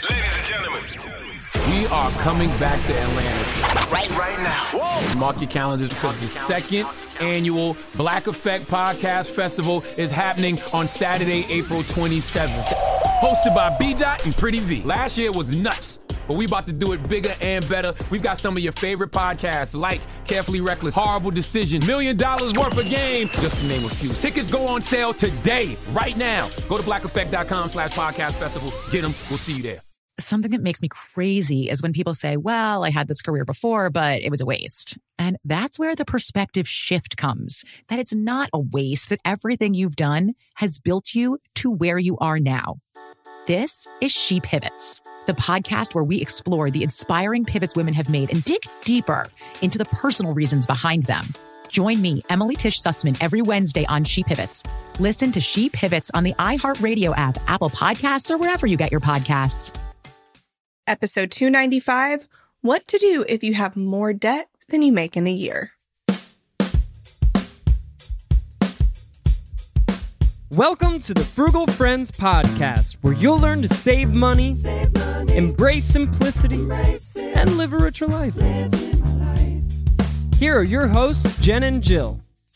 Ladies and gentlemen, we are coming back to Atlanta right now. Whoa. Mark your calendars because the second annual Black Effect Podcast Festival is happening on Saturday, April 27th. Hosted by B-Dot and Pretty V. Last year was nuts, but we about to do it bigger and better. We've got some of your favorite podcasts like Carefully Reckless, Horrible Decision, $1 Million Worth of Game, just to name a few. Tickets go on sale today, right now. Go to blackeffect.com/podcast festival. Get them. We'll see you there. Something that makes me crazy is when people say, well, I had this career before, but it was a waste. And that's where the perspective shift comes, that it's not a waste, that everything you've done has built you to where you are now. This is She Pivots, the podcast where we explore the inspiring pivots women have made and dig deeper into the personal reasons behind them. Join me, Emily Tish Sussman, every Wednesday on She Pivots. Listen to She Pivots on the iHeartRadio app, Apple Podcasts, or wherever you get your podcasts. Episode 295, What to Do If You Have More Debt Than You Make in a Year. Welcome to the Frugal Friends Podcast, where you'll learn to save money, embrace simplicity, and live a richer life. Here are your hosts, Jen and Jill.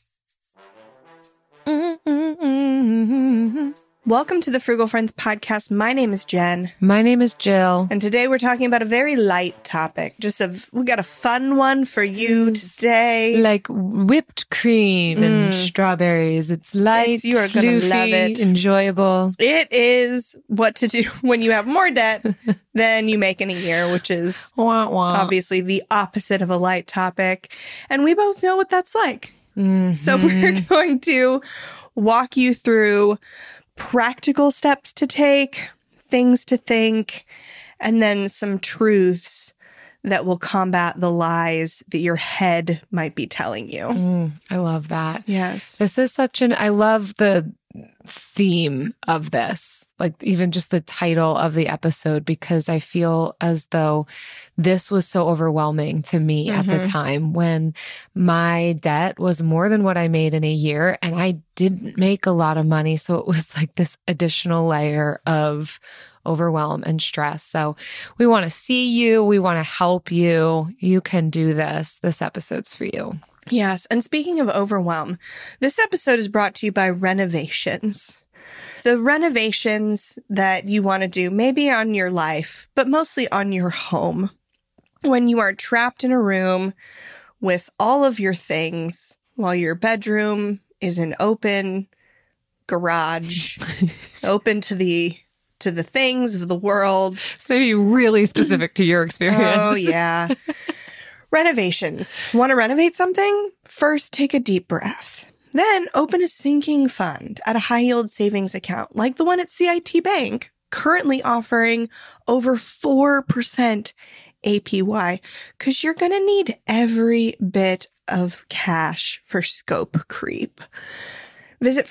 Welcome to the Frugal Friends Podcast. My name is Jen. My name is Jill. And today we're talking about a very light topic. We got a fun one for you today. Like whipped cream and strawberries. It's light, you are gonna floofy, love it. Enjoyable. It is what to do when you have more debt than you make in a year, which is Wah, wah. obviously the opposite of a light topic. And we both know what that's like. So we're going to walk you through practical steps to take, things to think, and then some truths that will combat the lies that your head might be telling you. I love that. Yes. This is I love the theme of this, like even just the title of the episode, because I feel as though this was so overwhelming to me at the time when my debt was more than what I made in a year and I didn't make a lot of money. So it was like this additional layer of overwhelm and stress. So we want to see you. We want to help you. You can do this. This episode's for you. Yes. And speaking of overwhelm, this episode is brought to you by renovations. The renovations that you want to do, maybe on your life, but mostly on your home. When you are trapped in a room with all of your things while your bedroom is an open garage, open to the things of the world. It's maybe really specific to your experience. Oh, yeah. Renovations. Want to renovate something? First, take a deep breath. Then open a sinking fund at a high-yield savings account like the one at CIT Bank, currently offering over 4% APY, because you're going to need every bit of cash for scope creep. Visit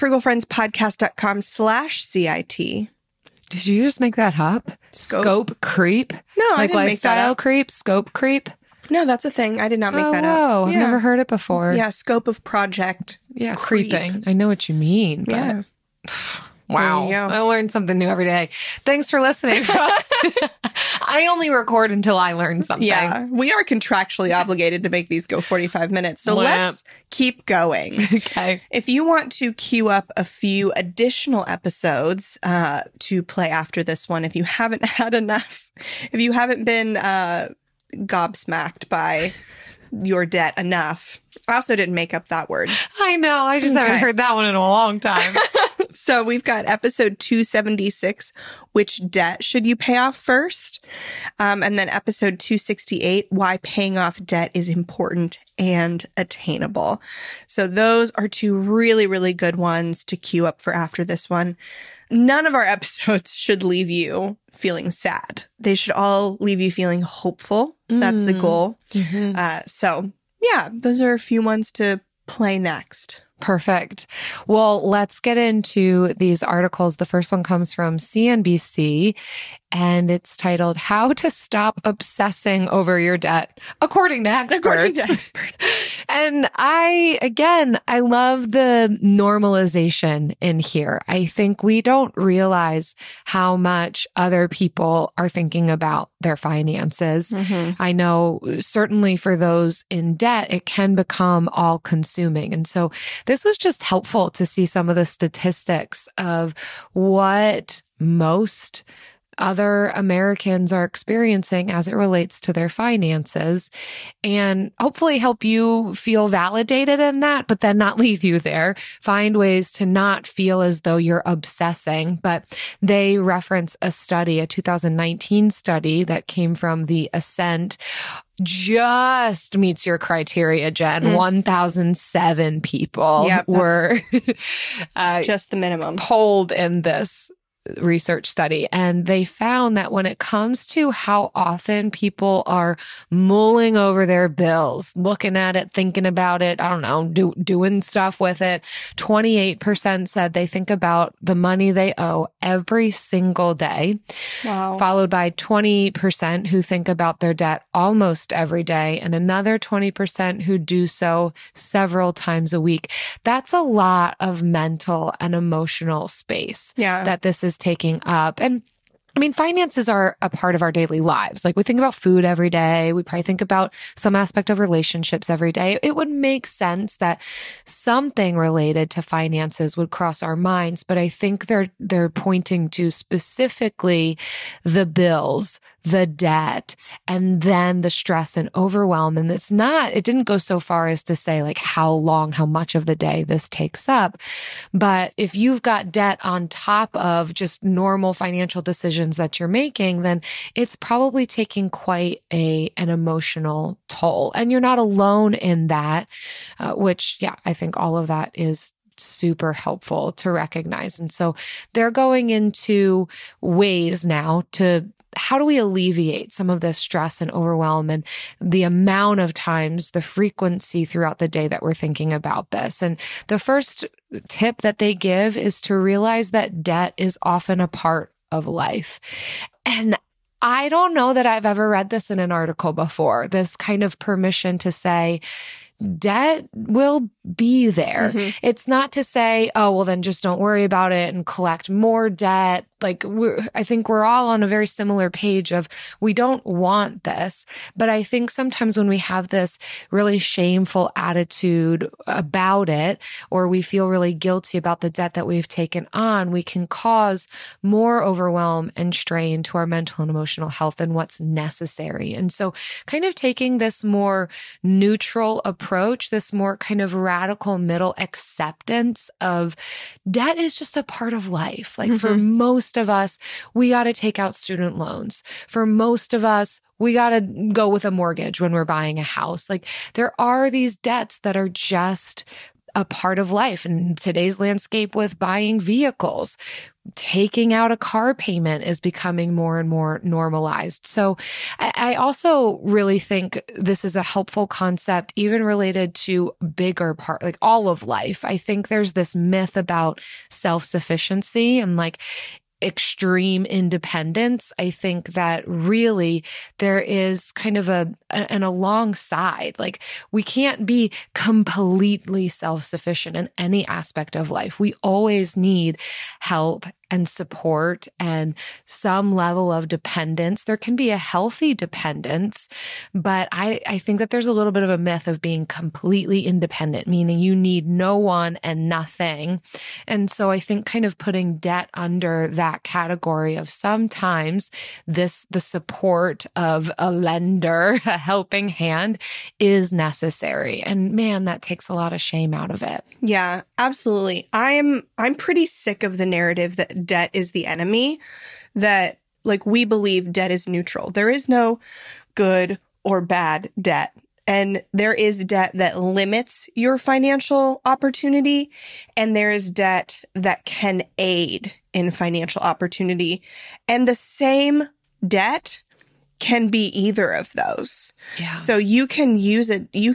frugalfriendspodcast.com/CIT. Did you just make that up? Scope creep? No, I like didn't make that lifestyle up. creep? Scope creep? No, that's a thing. I did not make that Whoa, up. I've never heard it before. Yeah, scope of project. Yeah, creep. creeping. I know what you mean, but Yeah. wow. There you go. I learned something new every day. Thanks for listening, folks. I only record until I learn something. Yeah, we are contractually obligated to make these go 45 minutes. So Wow. let's keep going. Okay. If you want to queue up a few additional episodes to play after this one, if you haven't had enough, if you haven't been gobsmacked by your debt enough. I also didn't make up that word. I know. I just haven't heard that one in a long time. So we've got episode 276, which debt should you pay off first? And then episode 268, why paying off debt is important and attainable. So those are two really, really good ones to queue up for after this one. None of our episodes should leave you feeling sad. They should all leave you feeling hopeful. That's the goal. So yeah, those are a few ones to play next. Perfect. Well, let's get into these articles. The first one comes from CNBC, and it's titled How to Stop Obsessing Over Your Debt, according to experts. And I love the normalization in here. I think we don't realize how much other people are thinking about their finances. I know certainly for those in debt, it can become all consuming. And so this was just helpful to see some of the statistics of what most other Americans are experiencing as it relates to their finances, and hopefully help you feel validated in that, but then not leave you there. Find ways to not feel as though you're obsessing. But they reference a study, a 2019 study that came from the Ascent. Just meets your criteria, Jen. 1,007 people were just the minimum polled in this research study. And they found that when it comes to how often people are mulling over their bills, looking at it, thinking about it, I don't know, doing stuff with it, 28% said they think about the money they owe every single day. Wow. Followed by 20% who think about their debt almost every day, and another 20% who do so several times a week. That's a lot of mental and emotional space that this is taking up. And I mean, finances are a part of our daily lives. Like we think about food every day. We probably think about some aspect of relationships every day. It would make sense that something related to finances would cross our minds. But I think they're pointing to specifically the bills, the debt, and then the stress and overwhelm. And it didn't go so far as to say like how much of the day this takes up. But if you've got debt on top of just normal financial decisions that you're making, then it's probably taking quite an emotional toll. And you're not alone in that, which, I think all of that is super helpful to recognize. And so they're going into ways now to how do we alleviate some of this stress and overwhelm and the amount of times, the frequency throughout the day that we're thinking about this. And the first tip that they give is to realize that debt is often a part of life. And I don't know that I've ever read this in an article before, this kind of permission to say, debt will be there. It's not to say, oh, well, then just don't worry about it and collect more debt. Like I think we're all on a very similar page of we don't want this. But I think sometimes when we have this really shameful attitude about it, or we feel really guilty about the debt that we've taken on, we can cause more overwhelm and strain to our mental and emotional health than what's necessary. And so kind of taking this more neutral approach, this more kind of radical middle acceptance of debt is just a part of life. Like for most of us, we got to take out student loans. For most of us, we got to go with a mortgage when we're buying a house. Like there are these debts that are just a part of life. In today's landscape with buying vehicles, taking out a car payment is becoming more and more normalized. So I also really think this is a helpful concept, even related to bigger part, like all of life. I think there's this myth about self-sufficiency and like extreme independence. I think that really there is kind of an alongside, like we can't be completely self-sufficient in any aspect of life. We always need help and support and some level of dependence. There can be a healthy dependence, but I think that there's a little bit of a myth of being completely independent, meaning you need no one and nothing. And so I think kind of putting debt under that category of sometimes the support of a lender, a helping hand is necessary. And man, that takes a lot of shame out of it. Yeah, absolutely. I'm pretty sick of the narrative that debt is the enemy, that like we believe debt is neutral. There is no good or bad debt. And there is debt that limits your financial opportunity, and there is debt that can aid in financial opportunity. And the same debt can be either of those. Yeah. So you can use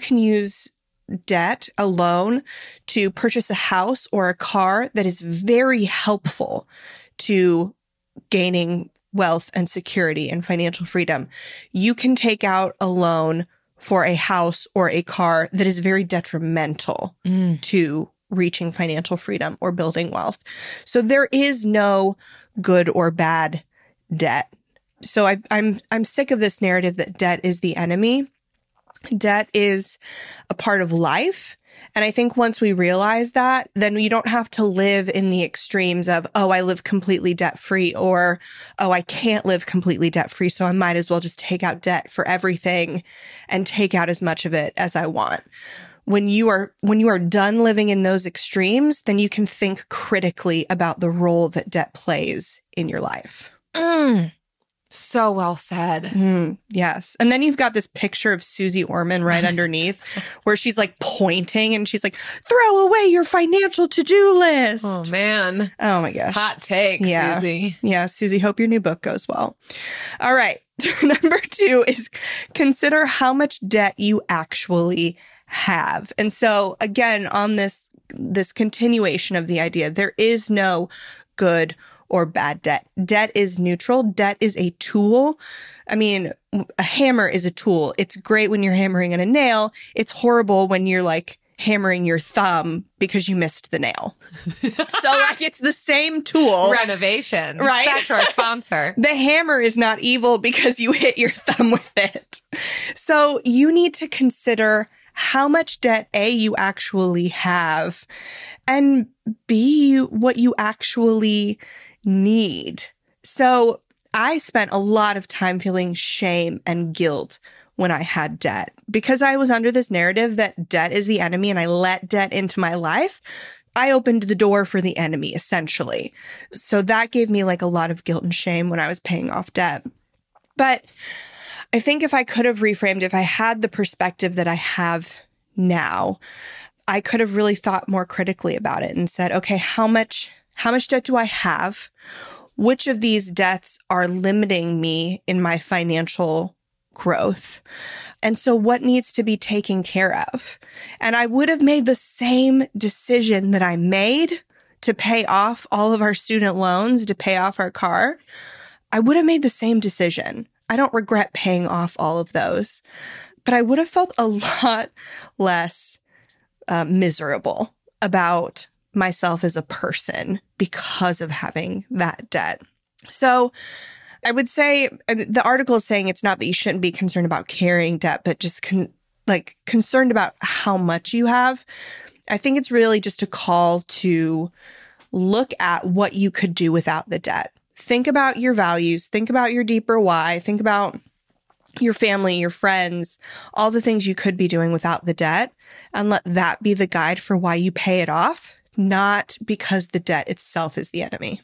debt, a loan, to purchase a house or a car that is very helpful to gaining wealth and security and financial freedom. You can take out a loan for a house or a car that is very detrimental to reaching financial freedom or building wealth. So there is no good or bad debt. So I'm sick of this narrative that debt is the enemy. Debt is a part of life. And I think once we realize that, then you don't have to live in the extremes of, oh, I live completely debt-free, or, oh, I can't live completely debt-free, so I might as well just take out debt for everything and take out as much of it as I want. When you are done living in those extremes, then you can think critically about the role that debt plays in your life. So well said. Yes. And then you've got this picture of Susie Orman right underneath where she's like pointing and she's like, throw away your financial to-do list. Oh, man. Oh, my gosh. Hot take, Susie. Yeah, Susie, hope your new book goes well. All right. Number 2 is consider how much debt you actually have. And so, again, on this continuation of the idea, there is no good or bad debt. Debt is neutral. Debt is a tool. I mean, a hammer is a tool. It's great when you're hammering on a nail. It's horrible when you're like hammering your thumb because you missed the nail. So like it's the same tool. Renovation. Right? Back to our sponsor. The hammer is not evil because you hit your thumb with it. So you need to consider how much debt, A, you actually have, and B, what you actually need. So I spent a lot of time feeling shame and guilt when I had debt because I was under this narrative that debt is the enemy and I let debt into my life. I opened the door for the enemy, essentially. So that gave me like a lot of guilt and shame when I was paying off debt. But I think if I could have reframed, if I had the perspective that I have now, I could have really thought more critically about it and said, okay, how much debt do I have? Which of these debts are limiting me in my financial growth? And so what needs to be taken care of? And I would have made the same decision that I made to pay off all of our student loans, to pay off our car. I would have made the same decision. I don't regret paying off all of those, but I would have felt a lot less miserable about myself as a person because of having that debt. So I would say the article is saying it's not that you shouldn't be concerned about carrying debt, but just concerned about how much you have. I think it's really just a call to look at what you could do without the debt. Think about your values. Think about your deeper why. Think about your family, your friends, all the things you could be doing without the debt, and let that be the guide for why you pay it off, not because the debt itself is the enemy.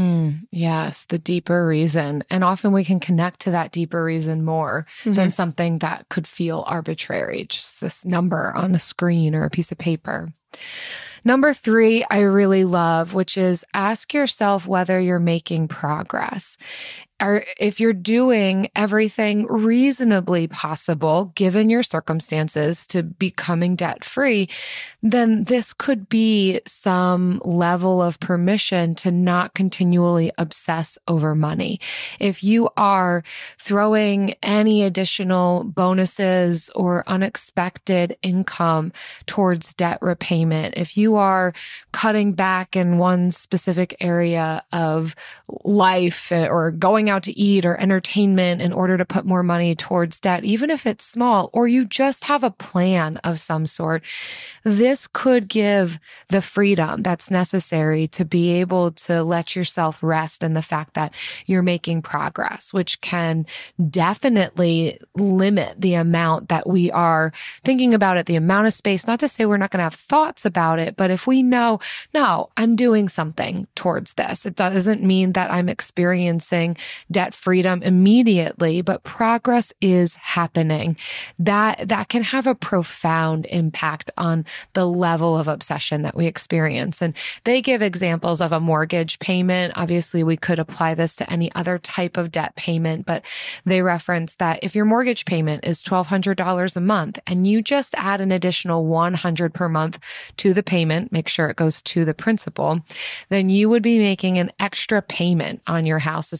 Yes, the deeper reason. And often we can connect to that deeper reason more than something that could feel arbitrary, just this number on a screen or a piece of paper. Number 3, I really love, which is ask yourself whether you're making progress. Or if you're doing everything reasonably possible, given your circumstances, to becoming debt-free, then this could be some level of permission to not continually obsess over money. If you are throwing any additional bonuses or unexpected income towards debt repayment, if you are cutting back in one specific area of life or going out to eat or entertainment in order to put more money towards debt, even if it's small, or you just have a plan of some sort, this could give the freedom that's necessary to be able to let yourself rest in the fact that you're making progress, which can definitely limit the amount that we are thinking about it, the amount of space. Not to say we're not going to have thoughts about it, but if we know, no, I'm doing something towards this, it doesn't mean that I'm experiencing debt freedom immediately, but progress is happening. That can have a profound impact on the level of obsession that we experience. And they give examples of a mortgage payment. Obviously, we could apply this to any other type of debt payment, but they reference that if your mortgage payment is $1,200 a month and you just add an additional $100 per month to the payment, make sure it goes to the principal, then you would be making an extra payment on your house essentially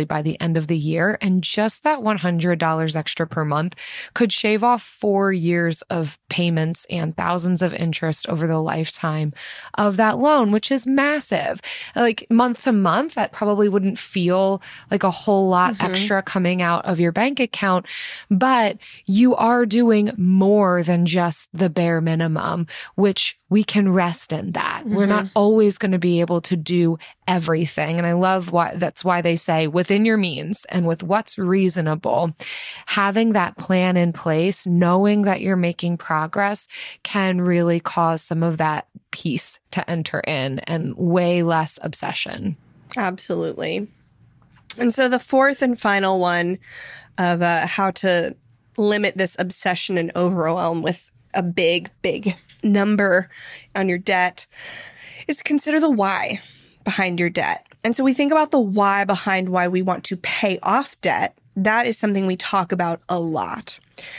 financially by the end of the year. And just that $100 extra per month could shave off 4 years of payments and thousands of interest over the lifetime of that loan, which is massive. Like month to month, that probably wouldn't feel like a whole lot extra coming out of your bank account, but you are doing more than just the bare minimum, which we can rest in that. We're not always going to be able to do everything. And I love that's why they say within your means and with what's reasonable, having that plan in place, knowing that you're making progress can really cause some of that peace to enter in and way less obsession. Absolutely. And so the fourth and final one of how to limit this obsession and overwhelm with a big, big number on your debt is consider the why behind your debt. And so we think about the why behind why we want to pay off debt. That is something we talk about a lot.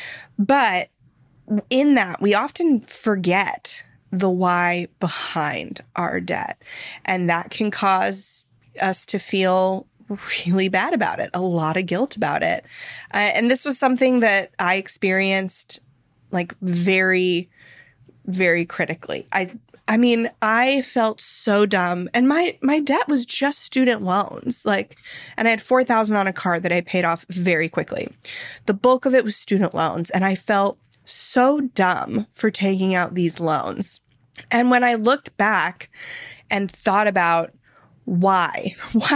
But in that, we often forget the why behind our debt. And that can cause us to feel really bad about it, a lot of guilt about it. And this was something that I experienced like very, very critically. I mean, I felt so dumb. And my debt was just student loans. And I had $4,000 on a card that I paid off very quickly. The bulk of it was student loans. And I felt so dumb for taking out these loans. And when I looked back and thought about why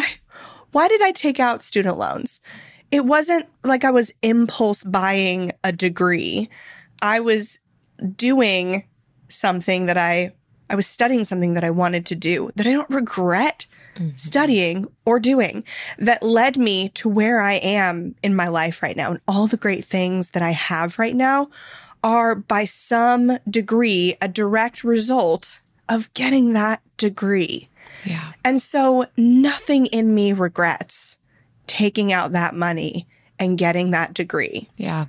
did I take out student loans? It wasn't like I was impulse buying a degree. I was doing something that I was studying something that I wanted to do that I don't regret studying or doing, that led me to where I am in my life right now. And all the great things that I have right now are by some degree a direct result of getting that degree. Yeah. And so nothing in me regrets taking out that money and getting that degree. Yeah.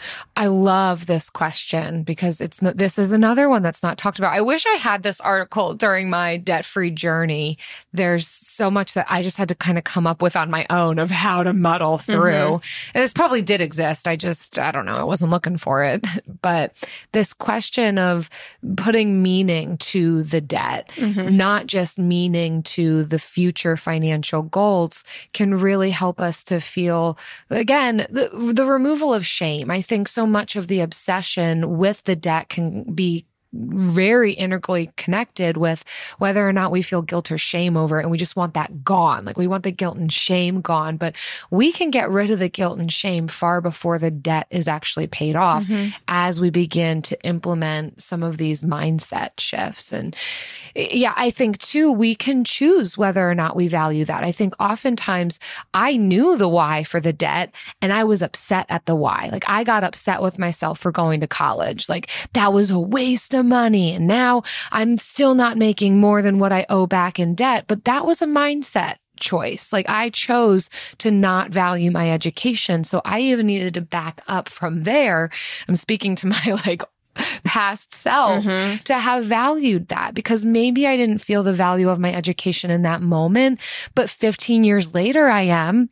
I love this question because this is another one that's not talked about. I wish I had this article during my debt-free journey. There's so much that I just had to kind of come up with on my own of how to muddle through. And this probably did exist. I don't know. I wasn't looking for it. But this question of putting meaning to the debt, not just meaning to the future financial goals, can really help us to feel, again, the removal of shame. I think so much of the obsession with the debt can be very integrally connected with whether or not we feel guilt or shame over it. And we just want that gone. Like we want the guilt and shame gone, but we can get rid of the guilt and shame far before the debt is actually paid off as we begin to implement some of these mindset shifts. And yeah, I think too, we can choose whether or not we value that. I think oftentimes I knew the why for the debt and I was upset at the why. Like I got upset with myself for going to college. Like that was a waste of money. And now I'm still not making more than what I owe back in debt. But that was a mindset choice. Like I chose to not value my education. So I even needed to back up from there. I'm speaking to my past self to have valued that, because maybe I didn't feel the value of my education in that moment, but 15 years later, I'm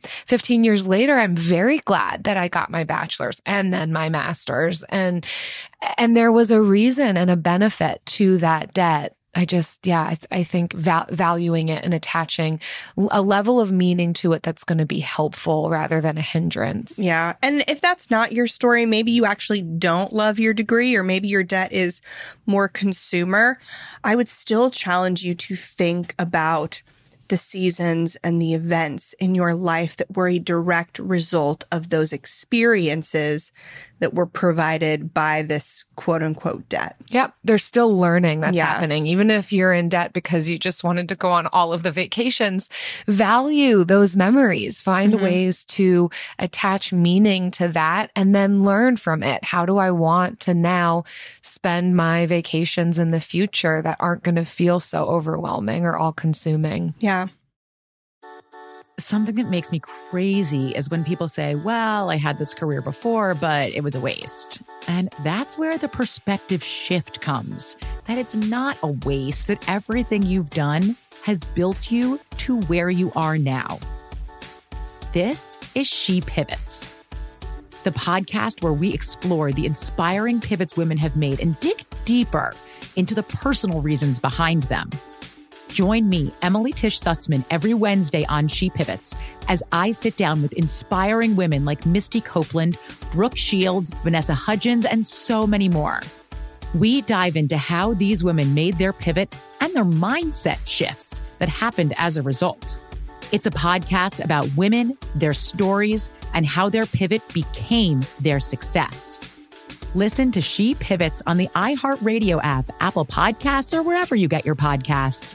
very glad that I got my bachelor's and then my master's, and there was a reason and a benefit to that debt. I think valuing it and attaching a level of meaning to it that's going to be helpful rather than a hindrance. Yeah. And if that's not your story, maybe you actually don't love your degree, or maybe your debt is more consumer, I would still challenge you to think about the seasons and the events in your life that were a direct result of those experiences that were provided by this quote unquote debt. Yep. There's still learning that's happening. Even if you're in debt because you just wanted to go on all of the vacations, value those memories, find ways to attach meaning to that and then learn from it. How do I want to now spend my vacations in the future that aren't going to feel so overwhelming or all consuming? Yeah. Something that makes me crazy is when people say, well, I had this career before, but it was a waste. And that's where the perspective shift comes, that it's not a waste, that everything you've done has built you to where you are now. This is She Pivots, the podcast where we explore the inspiring pivots women have made and dig deeper into the personal reasons behind them. Join me, Emily Tish Sussman, every Wednesday on She Pivots as I sit down with inspiring women like Misty Copeland, Brooke Shields, Vanessa Hudgens, and so many more. We dive into how these women made their pivot and their mindset shifts that happened as a result. It's a podcast about women, their stories, and how their pivot became their success. Listen to She Pivots on the iHeartRadio app, Apple Podcasts, or wherever you get your podcasts.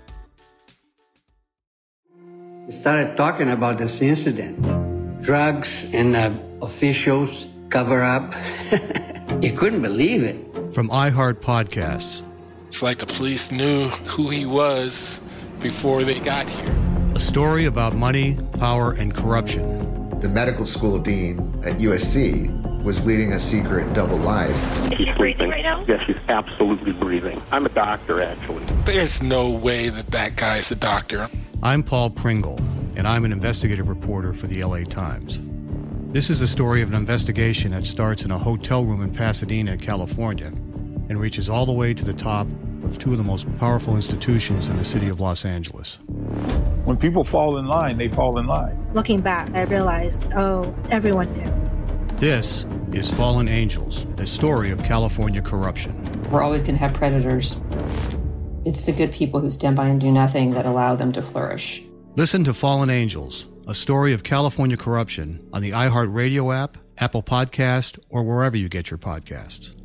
We started talking about this incident. Drugs and officials cover up. You couldn't believe it. From iHeart Podcasts. It's like the police knew who he was before they got here. A story about money, power, and corruption. The medical school dean at USC was leading a secret double life. She's breathing right now? Yes, she's absolutely breathing. I'm a doctor, actually. There's no way that guy's a doctor. I'm Paul Pringle, and I'm an investigative reporter for the LA Times. This is the story of an investigation that starts in a hotel room in Pasadena, California, and reaches all the way to the top of two of the most powerful institutions in the city of Los Angeles. When people fall in line, they fall in line. Looking back, I realized, everyone knew. This is Fallen Angels, a story of California corruption. We're always going to have predators. It's the good people who stand by and do nothing that allow them to flourish. Listen to Fallen Angels, a story of California corruption on the iHeartRadio app, Apple Podcast, or wherever you get your podcasts.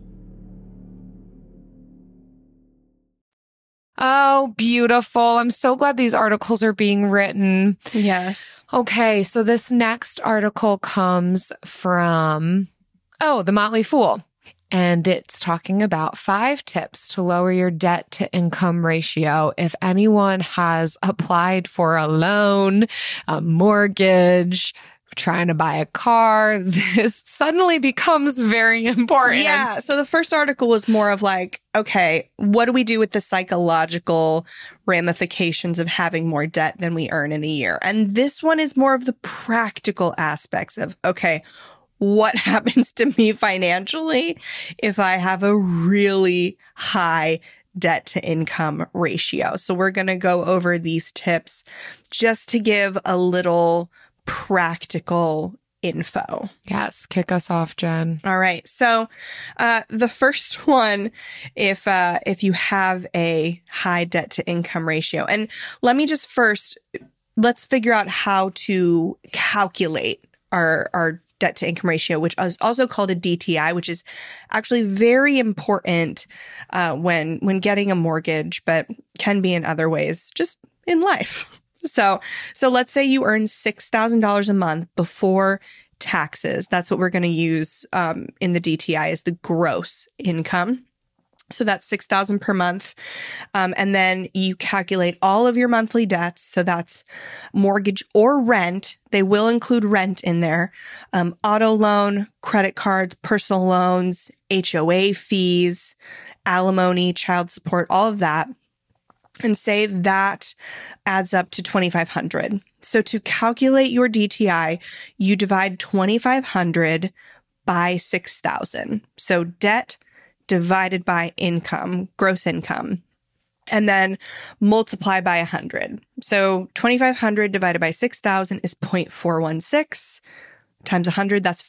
Oh, beautiful. I'm so glad these articles are being written. Yes. Okay, so this next article comes from, The Motley Fool. And it's talking about 5 tips to lower your debt to income ratio. If anyone has applied for a loan, a mortgage, trying to buy a car, this suddenly becomes very important. Yeah. So the first article was more of like, okay, what do we do with the psychological ramifications of having more debt than we earn in a year? And this one is more of the practical aspects of, okay, what happens to me financially if I have a really high debt to income ratio? So we're going to go over these tips just to give a little practical info. Yes, kick us off, Jen. All right. So the first one, if you have a high debt to income ratio, and let me just let's figure out how to calculate our debt to income ratio, which is also called a DTI, which is actually very important when getting a mortgage, but can be in other ways, just in life. So let's say you earn $6,000 a month before taxes. That's what we're going to use in the DTI is the gross income. So that's $6,000 per month. And then you calculate all of your monthly debts. So that's mortgage or rent. They will include rent in there. Auto loan, credit cards, personal loans, HOA fees, alimony, child support, all of that. And say that adds up to $2,500. So to calculate your DTI, you divide $2,500 by 6,000. So debt divided by income, gross income, and then multiply by 100. So 2,500 divided by 6,000 is 0.416 times 100. That's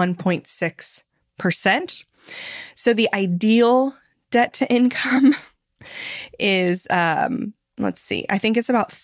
41.6%. So the ideal debt to income is, let's see, I think it's about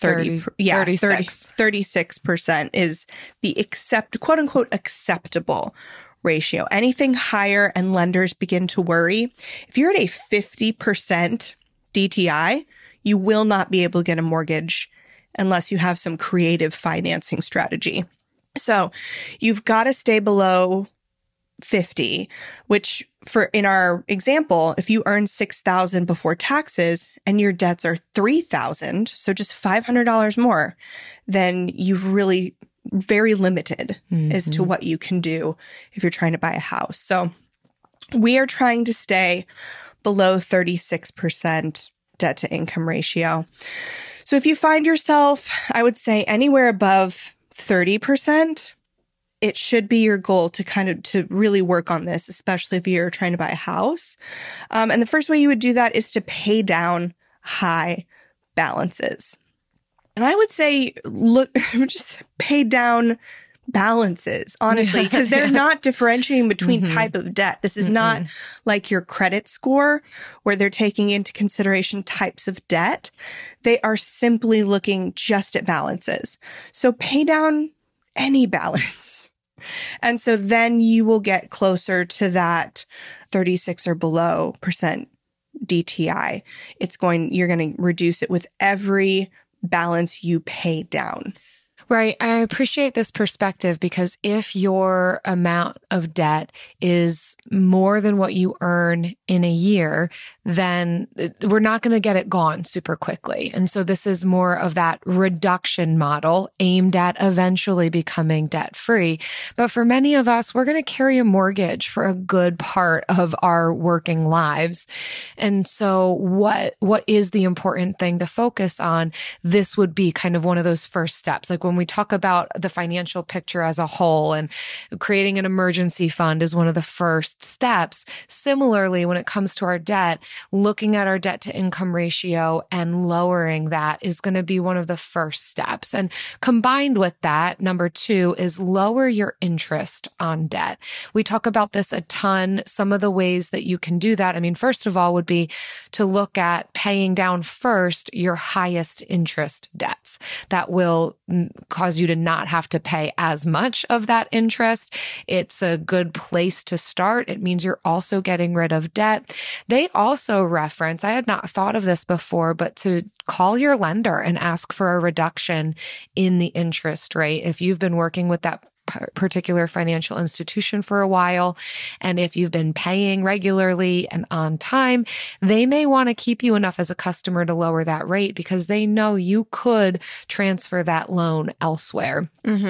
36% is the quote unquote acceptable ratio. Anything higher and lenders begin to worry. If you're at a 50% DTI, you will not be able to get a mortgage unless you have some creative financing strategy. So you've got to stay below 50, which in our example, if you earn $6,000 before taxes and your debts are $3,000, so just $500 more, then you've really very limited as to what you can do if you're trying to buy a house. So we are trying to stay below 36% debt to income ratio. So if you find yourself, I would say anywhere above 30%, it should be your goal to really work on this, especially if you're trying to buy a house. And the first way you would do that is to pay down high balances. And I would say, just pay down balances, honestly, because they're not differentiating between type of debt. This is not like your credit score where they're taking into consideration types of debt. They are simply looking just at balances. So pay down any balance. And so then you will get closer to that 36 or below percent DTI. You're going to reduce it with every balance you pay down. Right. I appreciate this perspective because if your amount of debt is more than what you earn in a year, then we're not going to get it gone super quickly. And so this is more of that reduction model aimed at eventually becoming debt free. But for many of us, we're going to carry a mortgage for a good part of our working lives. And so what is the important thing to focus on? This would be kind of one of those first steps. Like when we talk about the financial picture as a whole, and creating an emergency fund is one of the first steps. Similarly, when it comes to our debt, looking at our debt to income ratio and lowering that is going to be one of the first steps. And combined with that, number 2 is lower your interest on debt. We talk about this a ton. Some of the ways that you can do that, I mean, first of all, would be to look at paying down first your highest interest debts. That will cause you to not have to pay as much of that interest. It's a good place to start. It means you're also getting rid of debt. They also reference, I had not thought of this before, but to call your lender and ask for a reduction in the interest rate. If you've been working with that particular financial institution for a while, and if you've been paying regularly and on time, they may want to keep you enough as a customer to lower that rate because they know you could transfer that loan elsewhere.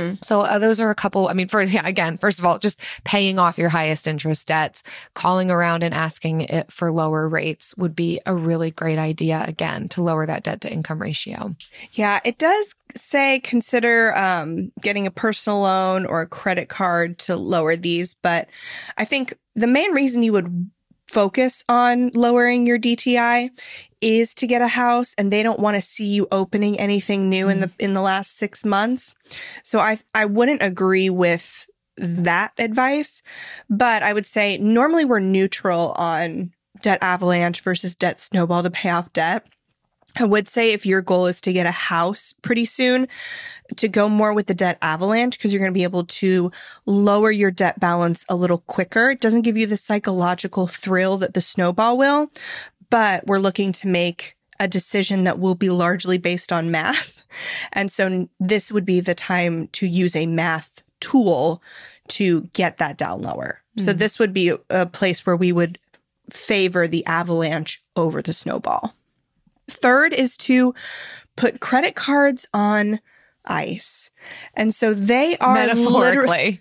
So those are a couple, I mean, first of all, just paying off your highest interest debts, calling around and asking it for lower rates would be a really great idea, again, to lower that debt to income ratio. Yeah, it does say consider getting a personal loan or a credit card to lower these. But I think the main reason you would focus on lowering your DTI is to get a house, and they don't want to see you opening anything new in the last 6 months. So I wouldn't agree with that advice, but I would say normally we're neutral on debt avalanche versus debt snowball to pay off debt. I would say if your goal is to get a house pretty soon, to go more with the debt avalanche, because you're going to be able to lower your debt balance a little quicker. It doesn't give you the psychological thrill that the snowball will, but we're looking to make a decision that will be largely based on math. And so this would be the time to use a math tool to get that down lower. So this would be a place where we would favor the avalanche over the snowball. Third is to put credit cards on ice. And so they are metaphorically.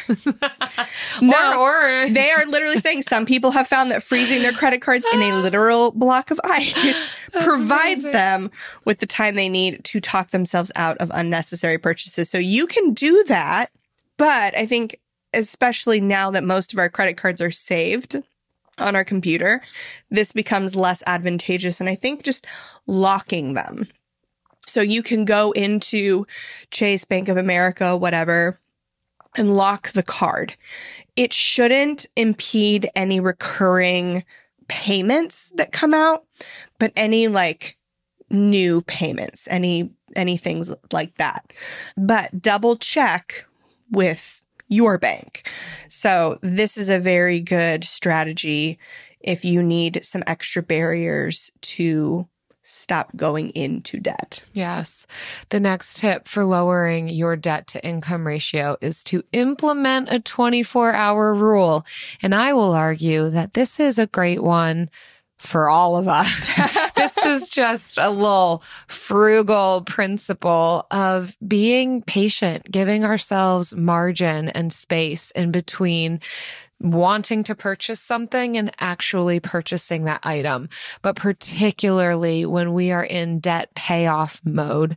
They are literally saying some people have found that freezing their credit cards in a literal block of ice provides them with the time they need to talk themselves out of unnecessary purchases. So you can do that, but I think especially now that most of our credit cards are saved on our computer, this becomes less advantageous. And I think just locking them. So you can go into Chase, Bank of America, whatever, and lock the card. It shouldn't impede any recurring payments that come out, but any like new payments, any things like that. But double check with your bank. So this is a very good strategy if you need some extra barriers to stop going into debt. Yes. The next tip for lowering your debt to income ratio is to implement a 24-hour rule. And I will argue that this is a great one for all of us. This is just a little frugal principle of being patient, giving ourselves margin and space in between wanting to purchase something and actually purchasing that item. But particularly when we are in debt payoff mode,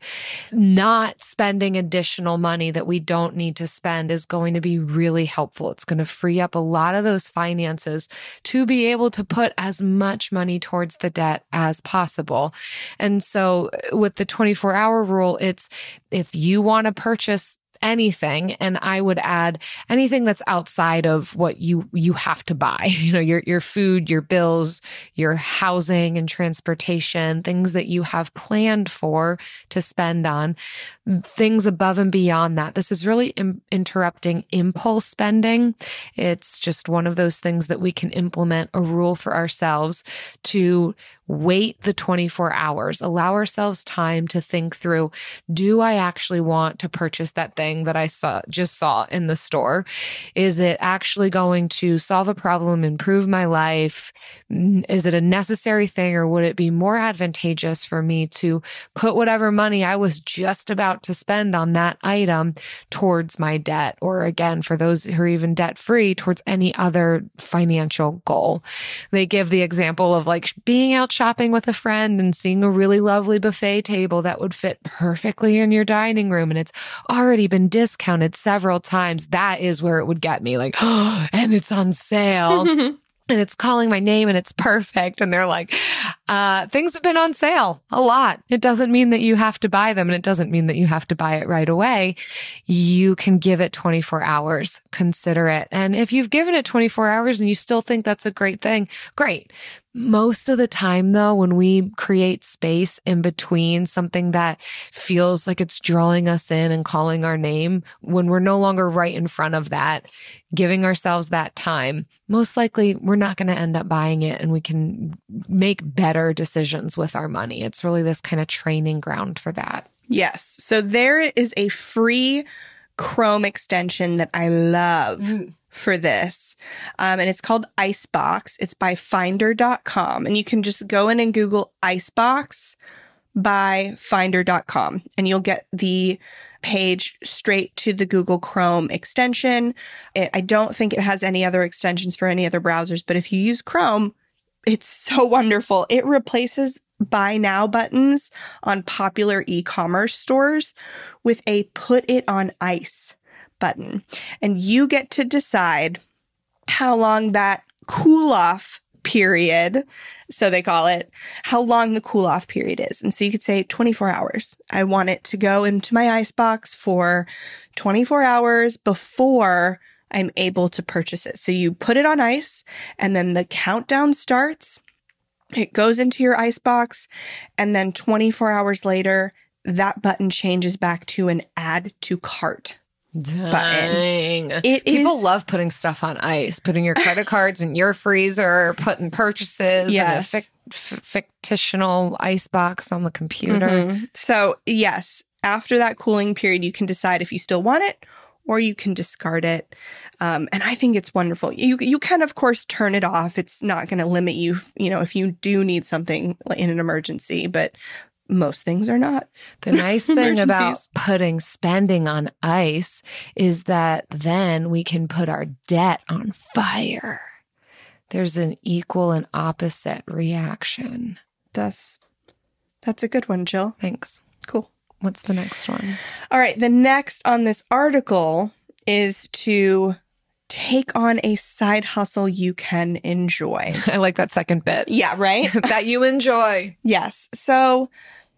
not spending additional money that we don't need to spend is going to be really helpful. It's going to free up a lot of those finances to be able to put as much money towards the debt as possible. And so with the 24-hour rule, it's if you want to purchase anything, and I would add anything that's outside of what you have to buy, your food, your bills, your housing and transportation, things that you have planned for to spend on, things above and beyond that. This is really interrupting impulse spending. It's just one of those things that we can implement a rule for ourselves to wait the 24 hours, allow ourselves time to think through, do I actually want to purchase that thing that I just saw in the store? Is it actually going to solve a problem, improve my life? Is it a necessary thing, or would it be more advantageous for me to put whatever money I was just about to spend on that item towards my debt? Or again, for those who are even debt-free, towards any other financial goal. They give the example of like being out shopping with a friend and seeing a really lovely buffet table that would fit perfectly in your dining room, and it's already been discounted several times. That is where it would get me, like, oh, and it's on sale. And it's calling my name and it's perfect. And they're like, things have been on sale a lot. It doesn't mean that you have to buy them, and it doesn't mean that you have to buy it right away. You can give it 24 hours. Consider it. And if you've given it 24 hours and you still think that's a great thing, great. Most of the time, though, when we create space in between something that feels like it's drawing us in and calling our name, when we're no longer right in front of that, giving ourselves that time, most likely we're not going to end up buying it, and we can make better decisions with our money. It's really this kind of training ground for that. Yes. So there is a free Chrome extension that I love for this. And it's called Icebox. It's by finder.com. And you can just go in and Google Icebox by finder.com, and you'll get the page straight to the Google Chrome extension. I don't think it has any other extensions for any other browsers, but if you use Chrome, it's so wonderful. It replaces buy now buttons on popular e-commerce stores with a put it on ice button. And you get to decide how long that cool off period, so they call it, how long the cool off period is. And so you could say 24 hours. I want it to go into my Icebox for 24 hours before I'm able to purchase it. So you put it on ice, and then the countdown starts. It goes into your Icebox, and then 24 hours later, that button changes back to an add to cart button. People love putting stuff on ice, putting your credit cards in your freezer, putting purchases in a fictional Icebox on the computer. So yes, after that cooling period, you can decide if you still want it or you can discard it. And I think it's wonderful. You can, of course, turn it off. It's not going to limit you, if you do need something in an emergency, but most things are not. The nice thing about putting spending on ice is that then we can put our debt on fire. There's an equal and opposite reaction. That's a good one, Jill. Thanks. Cool. What's the next one? All right. The next on this article is to take on a side hustle you can enjoy. I like that second bit. Yeah, right? That you enjoy. Yes. So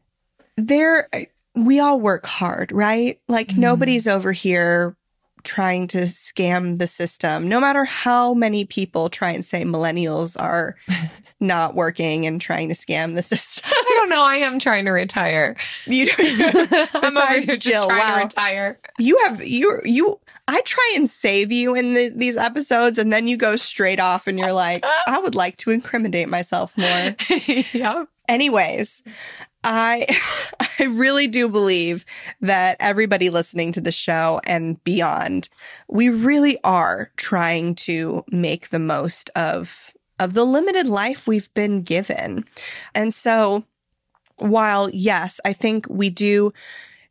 we all work hard, right? Like nobody's over here trying to scam the system. No matter how many people try and say millennials are not working and trying to scam the system. I don't know. I am trying to retire. I'm over here just trying to retire. I try and save you in these episodes, and then you go straight off and you're like, I would like to incriminate myself more. Yep. Anyways, I really do believe that everybody listening to the show and beyond, we really are trying to make the most of the limited life we've been given. And so while, yes, I think we do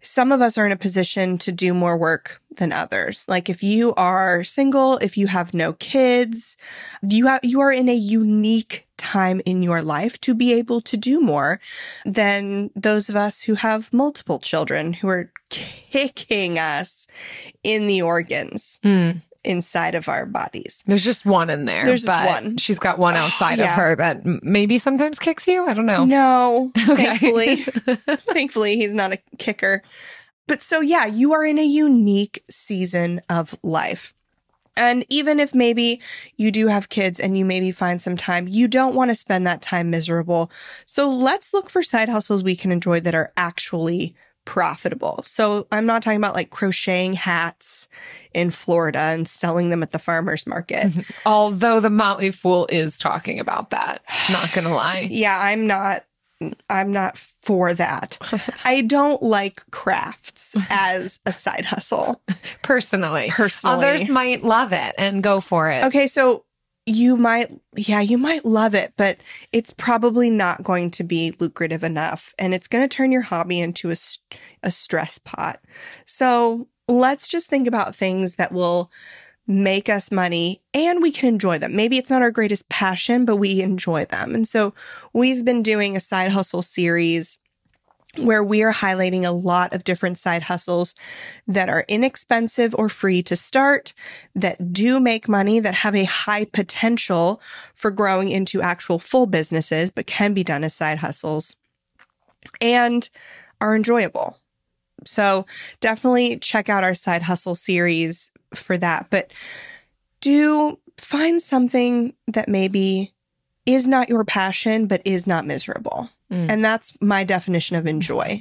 some of us are in a position to do more work than others. Like if you are single, if you have no kids, you are in a unique time in your life to be able to do more than those of us who have multiple children who are kicking us in the organs inside of our bodies. There's just one in there. There's but just one. She's got one outside of her that maybe sometimes kicks you. I don't know. No, Okay. thankfully he's not a kicker. But so yeah, you are in a unique season of life. And even if maybe you do have kids and you maybe find some time, you don't want to spend that time miserable. So let's look for side hustles we can enjoy that are actually profitable. So I'm not talking about like crocheting hats in Florida and selling them at the farmer's market. Although the Motley Fool is talking about that. Not going to lie. Yeah, I'm not for that. I don't like crafts as a side hustle. Personally. Others might love it and go for it. Okay, so you might love it, but it's probably not going to be lucrative enough, and it's going to turn your hobby into a stress pot. So let's just think about things that will make us money and we can enjoy them. Maybe it's not our greatest passion, but we enjoy them. And so we've been doing a side hustle series where we are highlighting a lot of different side hustles that are inexpensive or free to start, that do make money, that have a high potential for growing into actual full businesses, but can be done as side hustles and are enjoyable. So definitely check out our side hustle series for that. But do find something that maybe is not your passion, but is not miserable. And that's my definition of enjoy.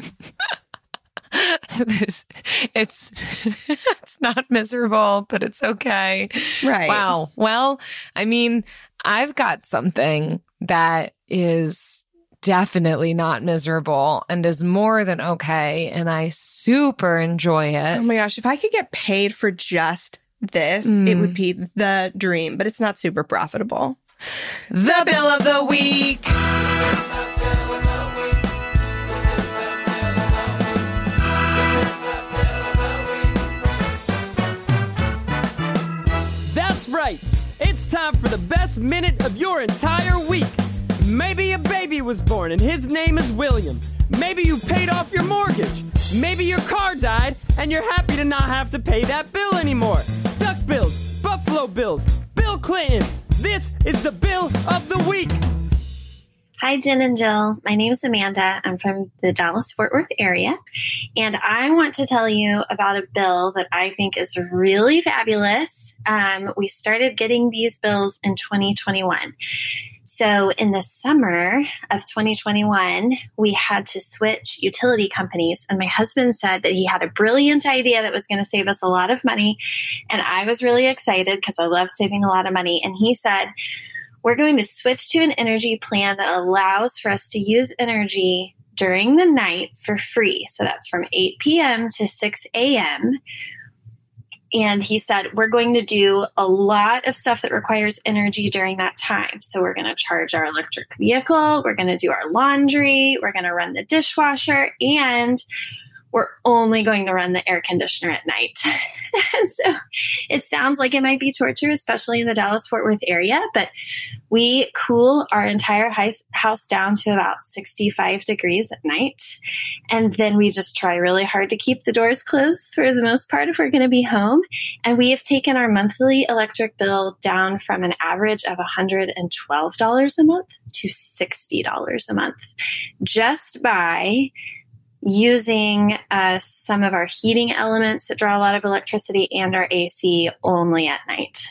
It's not miserable, but it's okay. Right. Wow. Well, I mean, I've got something that is definitely not miserable and is more than okay. And I super enjoy it. Oh my gosh. If I could get paid for just this, it would be the dream, but it's not super profitable. The Bill of the Week. That's right. It's time for the best minute of your entire week. Maybe a baby was born and his name is William. Maybe you paid off your mortgage. Maybe your car died and you're happy to not have to pay that bill anymore. Duck Bills, Buffalo Bills, Bill Clinton. This is the Bill of the Week. Hi, Jen and Jill. My name is Amanda. I'm from the Dallas-Fort Worth area, and I want to tell you about a bill that I think is really fabulous. We started getting these bills in 2021. So in the summer of 2021, we had to switch utility companies, and my husband said that he had a brilliant idea that was going to save us a lot of money, and I was really excited because I love saving a lot of money, and he said, we're going to switch to an energy plan that allows for us to use energy during the night for free. So that's from 8 p.m. to 6 a.m. And he said, we're going to do a lot of stuff that requires energy during that time. So we're going to charge our electric vehicle. We're going to do our laundry. We're going to run the dishwasher. And we're only going to run the air conditioner at night. So it sounds like it might be torture, especially in the Dallas-Fort Worth area, but we cool our entire house down to about 65 degrees at night. And then we just try really hard to keep the doors closed for the most part if we're going to be home. And we have taken our monthly electric bill down from an average of $112 a month to $60 a month just by using some of our heating elements that draw a lot of electricity and our AC only at night.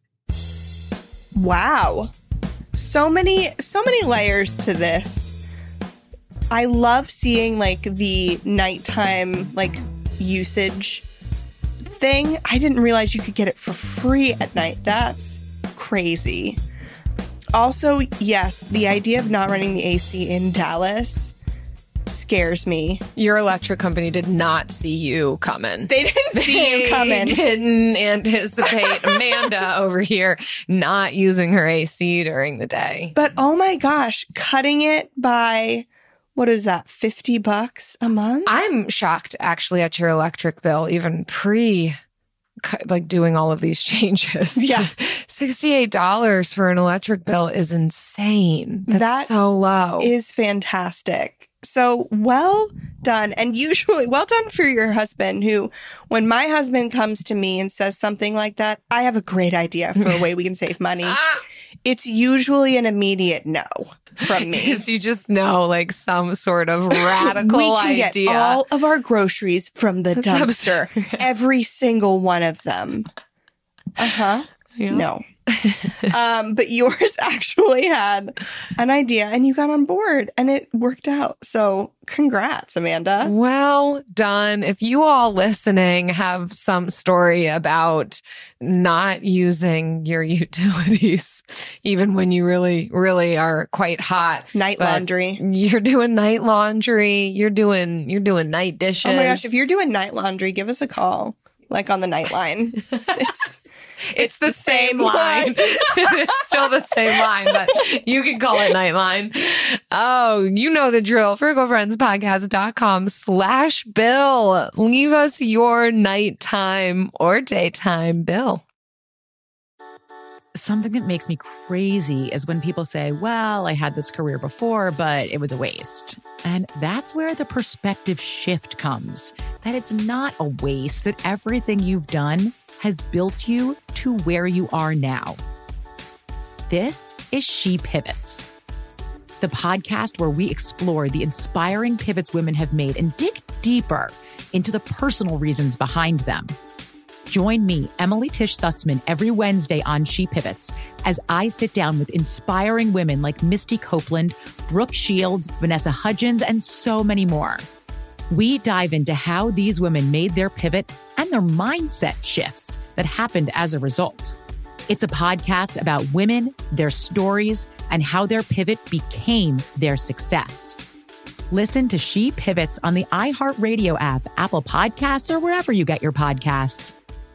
Wow. So many layers to this. I love seeing like the nighttime like usage thing. I didn't realize you could get it for free at night. That's crazy. Also, yes, the idea of not running the AC in Dallas scares me. Your electric company did not see you coming. They didn't see you coming. They didn't anticipate Amanda over here not using her AC during the day. But oh my gosh, cutting it by what is that, $50 a month? I'm shocked actually at your electric bill, even doing all of these changes. Yeah. $68 for an electric bill is insane. That's so low. Is fantastic. So well done. And usually well done for your husband, who, when my husband comes to me and says something like that, I have a great idea for a way we can save money. It's usually an immediate no from me. You just know, like, some sort of radical we can idea. Get all of our groceries from the dumpster. Every single one of them. Uh-huh. Yeah. No. But yours actually had an idea and you got on board and it worked out. So congrats, Amanda. Well done. If you all listening have some story about not using your utilities, even when you really, really are quite hot. Night laundry. You're doing night laundry. You're doing night dishes. Oh my gosh. If you're doing night laundry, give us a call. Like on the Nightline. It's the same line. It is still the same line, but you can call it Nightline. Oh, you know the drill. FrugalFriendsPodcast.com/bill. Leave us your nighttime or daytime bill. Something that makes me crazy is when people say, well, I had this career before, but it was a waste. And that's where the perspective shift comes. That it's not a waste, that everything you've done has built you to where you are now. This is She Pivots, the podcast where we explore the inspiring pivots women have made and dig deeper into the personal reasons behind them. Join me, Emily Tish Sussman, every Wednesday on She Pivots as I sit down with inspiring women like Misty Copeland, Brooke Shields, Vanessa Hudgens, and so many more. We dive into how these women made their pivot and their mindset shifts that happened as a result. It's a podcast about women, their stories, and how their pivot became their success. Listen to She Pivots on the iHeartRadio app, Apple Podcasts, or wherever you get your podcasts.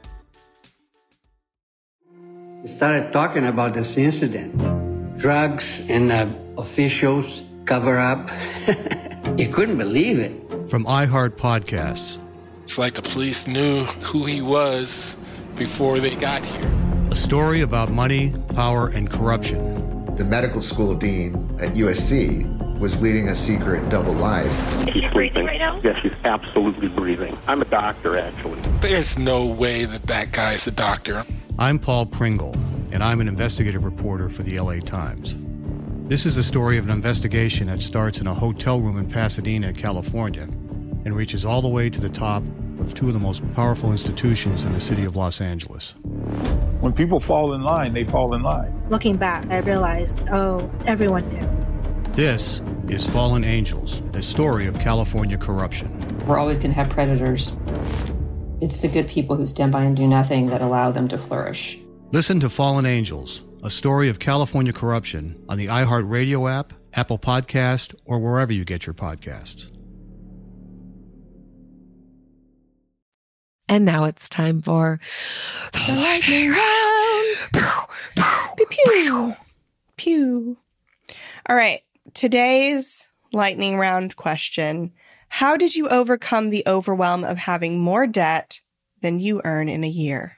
We started talking about this incident. Drugs and officials cover up. You couldn't believe it. From iHeart Podcasts. It's like the police knew who he was before they got here. A story about money, power, and corruption. The medical school dean at USC was leading a secret double life. She's breathing right now? Yes, she's absolutely breathing. I'm a doctor, actually. There's no way that guy's a doctor. I'm Paul Pringle, and I'm an investigative reporter for the LA Times. This is the story of an investigation that starts in a hotel room in Pasadena, California, and reaches all the way to the top of two of the most powerful institutions in the city of Los Angeles. When people fall in line, they fall in line. Looking back, I realized, everyone knew. This is Fallen Angels, a story of California corruption. We're always going to have predators. It's the good people who stand by and do nothing that allow them to flourish. Listen to Fallen Angels, a story of California corruption on the iHeartRadio app, Apple Podcast, or wherever you get your podcasts. And now it's time for the lightning round. Pew, pew. Pew. All right. Today's lightning round question. How did you overcome the overwhelm of having more debt than you earn in a year?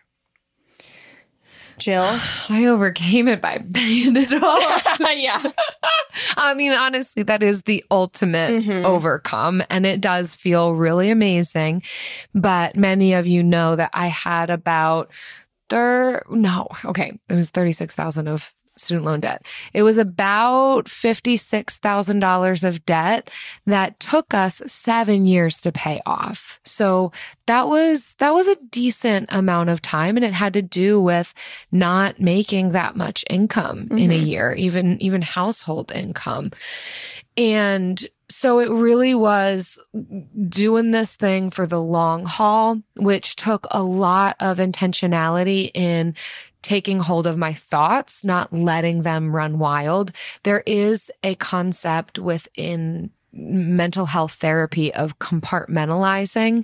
Jill? I overcame it by paying it off. Yeah. I mean, honestly, that is the ultimate overcome. And it does feel really amazing. But many of you know that I had about it was $36,000 of student loan debt. It was about $56,000 of debt that took us 7 years to pay off. So that was a decent amount of time, and it had to do with not making that much income in a year, even household income. And so it really was doing this thing for the long haul, which took a lot of intentionality in taking hold of my thoughts, not letting them run wild. There is a concept within mental health therapy of compartmentalizing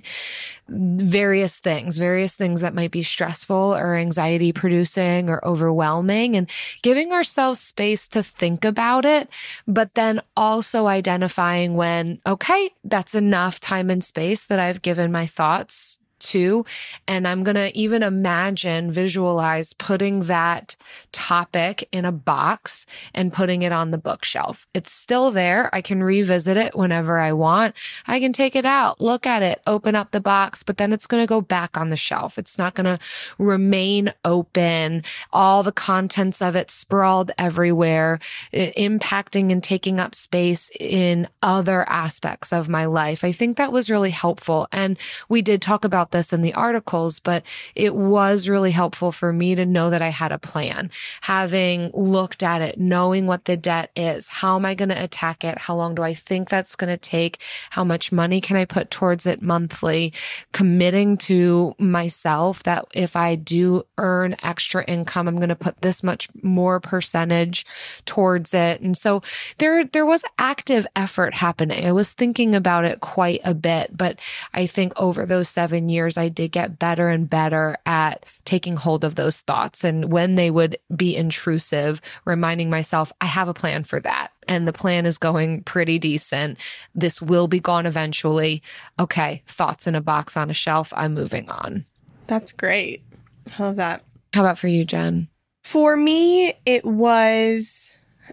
various things that might be stressful or anxiety producing or overwhelming, and giving ourselves space to think about it, but then also identifying when, okay, that's enough time and space that I've given my thoughts to. And I'm going to even visualize putting that topic in a box and putting it on the bookshelf. It's still there. I can revisit it whenever I want. I can take it out, look at it, open up the box, but then it's going to go back on the shelf. It's not going to remain open, all the contents of it sprawled everywhere, impacting and taking up space in other aspects of my life. I think that was really helpful. And we did talk about this in the articles, but it was really helpful for me to know that I had a plan, having looked at it, knowing what the debt is. How am I going to attack it? How long do I think that's going to take? How much money can I put towards it monthly? Committing to myself that if I do earn extra income, I'm going to put this much more percentage towards it. And so there was active effort happening. I was thinking about it quite a bit, but I think over those 7 years, I did get better and better at taking hold of those thoughts. And when they would be intrusive, reminding myself, I have a plan for that. And the plan is going pretty decent. This will be gone eventually. Okay, thoughts in a box on a shelf. I'm moving on. That's great. I love that. How about for you, Jen? For me, it was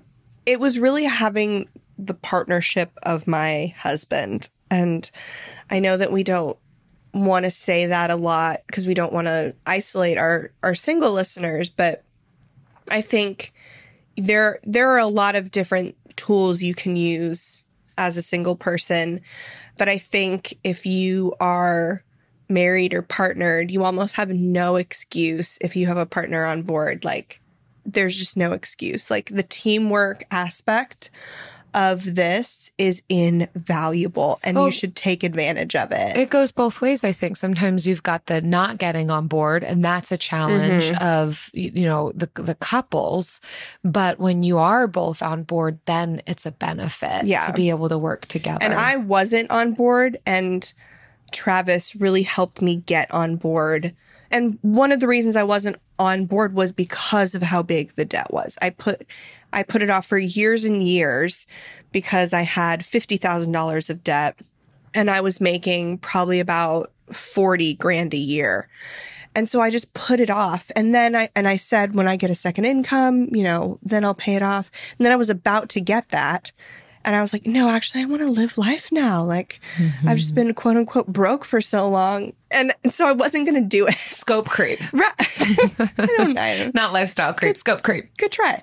really having the partnership of my husband. And I know that we don't want to say that a lot because we don't want to isolate our single listeners, but I think there are a lot of different tools you can use as a single person. But I think if you are married or partnered, you almost have no excuse if you have a partner on board. Like, there's just no excuse. Like, the teamwork aspect of this is invaluable, and you should take advantage of it. It goes both ways, I think. Sometimes you've got the not getting on board, and that's a challenge of, the couples. But when you are both on board, then it's a benefit to be able to work together. And I wasn't on board, and Travis really helped me get on board. And one of the reasons I wasn't on board was because of how big the debt was. I put it off for years and years because I had $50,000 of debt, and I was making probably about $40,000 a year. And so I just put it off. And then I said, when I get a second income, then I'll pay it off. And then I was about to get that. And I was like, no, actually, I want to live life now. Like, I've just been, quote unquote, broke for so long. And so I wasn't going to do it. Scope creep. Right. I don't know. Not lifestyle creep, scope creep. Good try.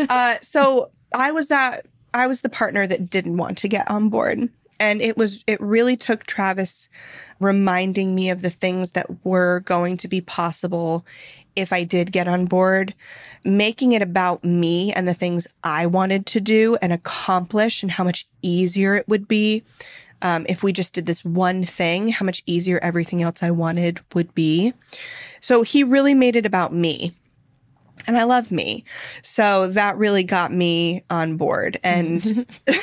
So I was the partner that didn't want to get on board. And it really took Travis reminding me of the things that were going to be possible if I did get on board, making it about me and the things I wanted to do and accomplish, and how much easier it would be if we just did this one thing, how much easier everything else I wanted would be. So he really made it about me. And I love me. So that really got me on board. And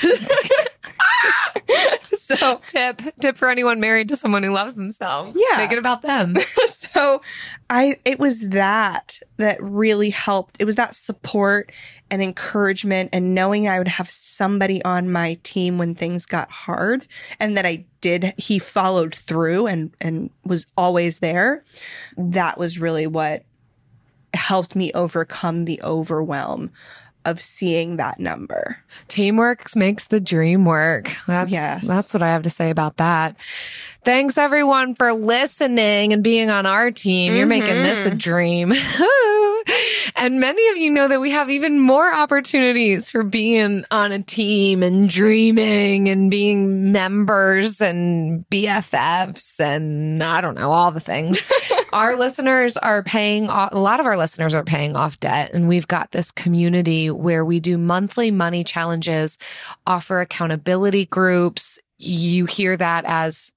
so tip for anyone married to someone who loves themselves. Yeah. Make it about them. So it was that really helped. It was that support and encouragement, and knowing I would have somebody on my team when things got hard, and that he followed through and was always there. That was really what helped me overcome the overwhelm of seeing that number. Teamwork makes the dream work. That's what I have to say about that. Thanks everyone for listening and being on our team. You're making this a dream. And many of you know that we have even more opportunities for being on a team and dreaming and being members and BFFs and I don't know, all the things. A lot of our listeners are paying off debt, and we've got this community where we do monthly money challenges, offer accountability groups. You hear that as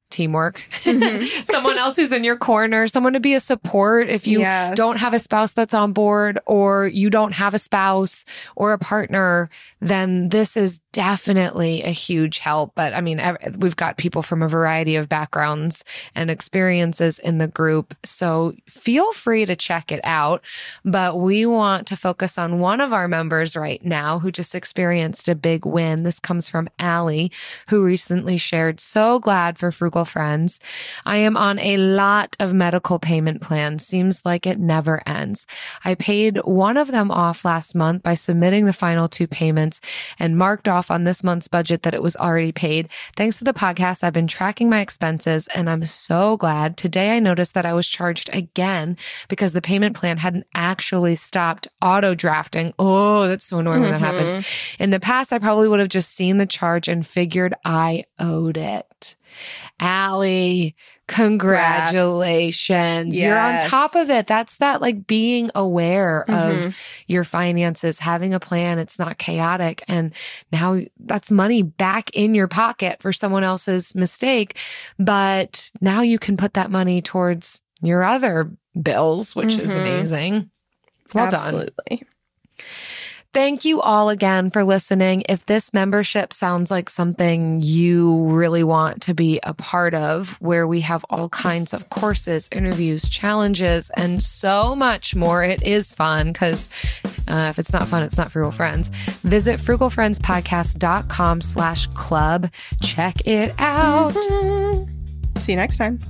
teamwork, someone else who's in your corner, someone to be a support if you don't have a spouse that's on board, or you don't have a spouse or a partner, then this is definitely a huge help. But I mean, we've got people from a variety of backgrounds and experiences in the group, so feel free to check it out. But we want to focus on one of our members right now who just experienced a big win. This comes from Allie, who recently shared, "So glad for Frugal Friends. I am on a lot of medical payment plans. Seems like it never ends. I paid one of them off last month by submitting the final 2 payments and marked off on this month's budget that it was already paid. Thanks to the podcast, I've been tracking my expenses and I'm so glad. Today I noticed that I was charged again because the payment plan hadn't actually stopped auto drafting. Oh, that's so annoying when that happens. In the past, I probably would have just seen the charge and figured I owed it." Allie, congratulations. Yes. You're on top of it. That's that like being aware of your finances, having a plan. It's not chaotic. And now that's money back in your pocket for someone else's mistake. But now you can put that money towards your other bills, which is amazing. Well done. Absolutely. Thank you all again for listening. If this membership sounds like something you really want to be a part of, where we have all kinds of courses, interviews, challenges, and so much more, it is fun because if it's not fun, it's not Frugal Friends. Visit frugalfriendspodcast.com/club. Check it out. See you next time.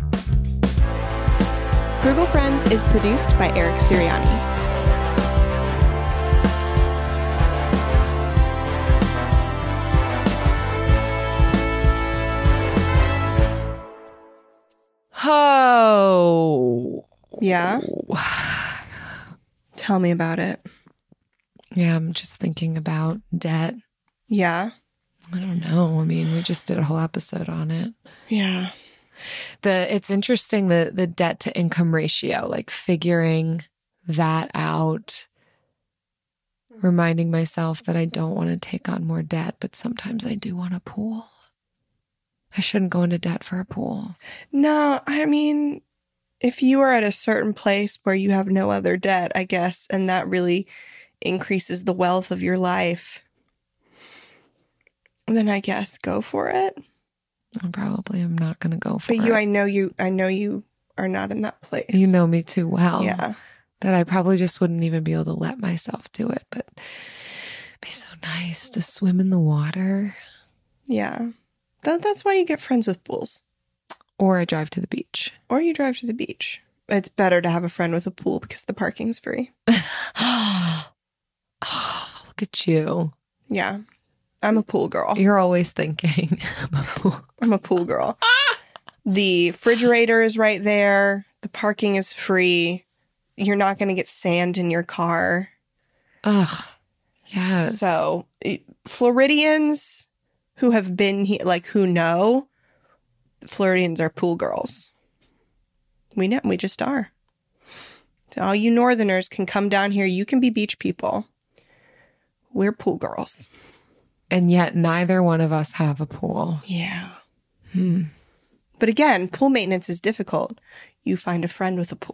Frugal Friends is produced by Eric Sirianni. Oh. Yeah? Tell me about it. Yeah, I'm just thinking about debt. Yeah? I don't know. I mean, we just did a whole episode on it. Yeah. It's interesting, the debt to income ratio, like figuring that out, reminding myself that I don't want to take on more debt, but sometimes I do want a pool. I shouldn't go into debt for a pool. No, I mean, if you are at a certain place where you have no other debt, I guess, and that really increases the wealth of your life, then I guess go for it. I probably am not going to go for it. But I know you are not in that place. You know me too well. Yeah. That I probably just wouldn't even be able to let myself do it. But it'd be so nice to swim in the water. Yeah. That's why you get friends with pools. Or I drive to the beach. Or you drive to the beach. It's better to have a friend with a pool because the parking's free. Oh, look at you. Yeah. I'm a pool girl. You're always thinking. I'm a pool girl. The refrigerator is right there. The parking is free. You're not going to get sand in your car. Ugh. Yes. So Floridians who have been here, like who know, Floridians are pool girls. We know. We just are. So all you Northerners can come down here. You can be beach people. We're pool girls. And yet neither one of us have a pool. Yeah. But again, pool maintenance is difficult. You find a friend with a pool.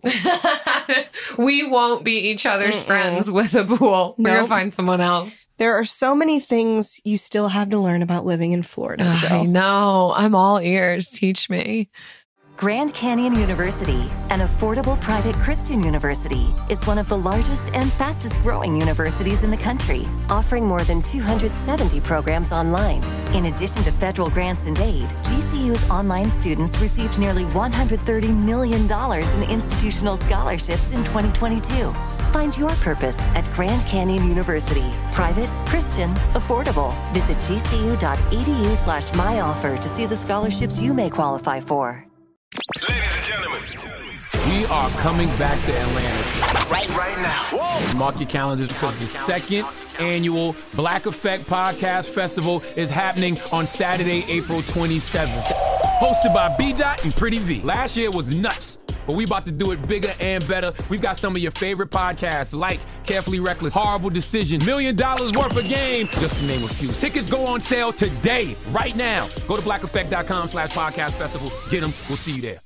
We won't be each other's friends with a pool. We're going to find someone else. There are so many things you still have to learn about living in Florida, Jill. I know. I'm all ears. Teach me. Grand Canyon University, an affordable private Christian university, is one of the largest and fastest growing universities in the country, offering more than 270 programs online. In addition to federal grants and aid, GCU's online students received nearly $130 million in institutional scholarships in 2022. Find your purpose at Grand Canyon University. Private, Christian, affordable. Visit gcu.edu/myoffer to see the scholarships you may qualify for. Ladies and gentlemen, we are coming back to Atlanta right now. Whoa. Mark your calendars because the second annual Black Effect Podcast Festival is happening on Saturday, April 27th. Hosted by B. Dot and Pretty V. Last year was nuts. but we about to do it bigger and better. We've got some of your favorite podcasts like Carefully Reckless, Horrible Decision, $1 million worth of game, just to name a few. Tickets go on sale today, right now. Go to blackeffect.com/podcast festival. Get them. We'll see you there.